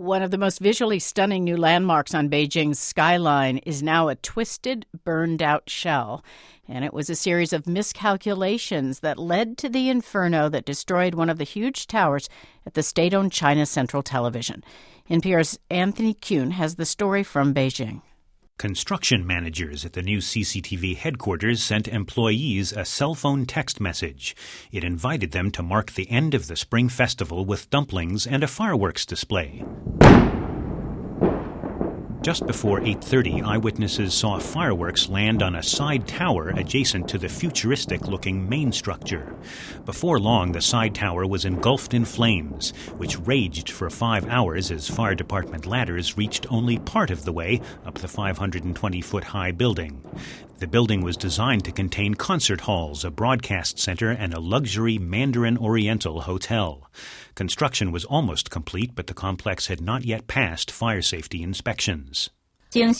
One of the most visually stunning new landmarks on Beijing's skyline is now a twisted, burned-out shell. And it was a series of miscalculations that led to the inferno that destroyed one of the huge towers at the state-owned China Central Television. NPR's Anthony Kuhn has the story from Beijing. Construction managers at the new CCTV headquarters sent employees a cell phone text message. It invited them to mark the end of the Spring Festival with dumplings and a fireworks display. Just before 8:30, eyewitnesses saw fireworks land on a side tower adjacent to the futuristic-looking main structure. Before long, the side tower was engulfed in flames, which raged for 5 hours as fire department ladders reached only part of the way up the 520-foot-high building. The building was designed to contain concert halls, a broadcast center, and a luxury Mandarin Oriental hotel. Construction was almost complete, but the complex had not yet passed fire safety inspections. Tuesday's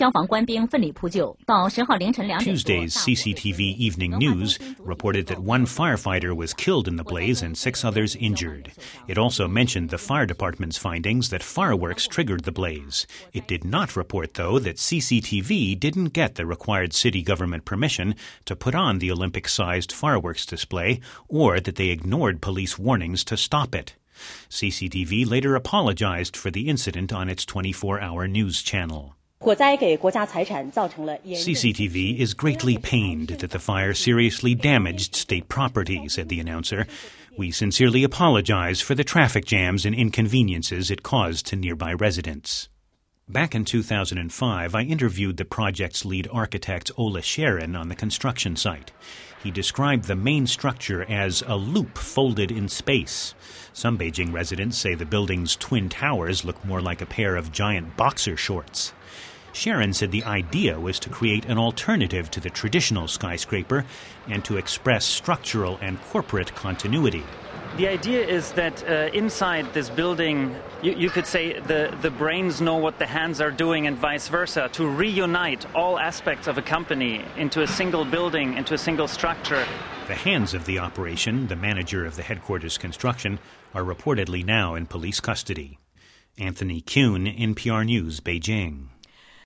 CCTV Evening News reported that one firefighter was killed in the blaze and 6 others injured. It also mentioned the fire department's findings that fireworks triggered the blaze. It did not report, though, that CCTV didn't get the required city government permission to put on the Olympic-sized fireworks display, or that they ignored police warnings to stop it. CCTV later apologized for the incident on its 24-hour news channel. CCTV is greatly pained that the fire seriously damaged state property, said the announcer. We sincerely apologize for the traffic jams and inconveniences it caused to nearby residents. Back in 2005, I interviewed the project's lead architect, Ola Sharon, on the construction site. He described the main structure as a loop folded in space. Some Beijing residents say the building's twin towers look more like a pair of giant boxer shorts. Sharon said the idea was to create an alternative to the traditional skyscraper and to express structural and corporate continuity. The idea is that inside this building, you could say the brains know what the hands are doing and vice versa, to reunite all aspects of a company into a single building, into a single structure. The hands of the operation, the manager of the headquarters construction, are reportedly now in police custody. Anthony Kuhn, NPR News, Beijing.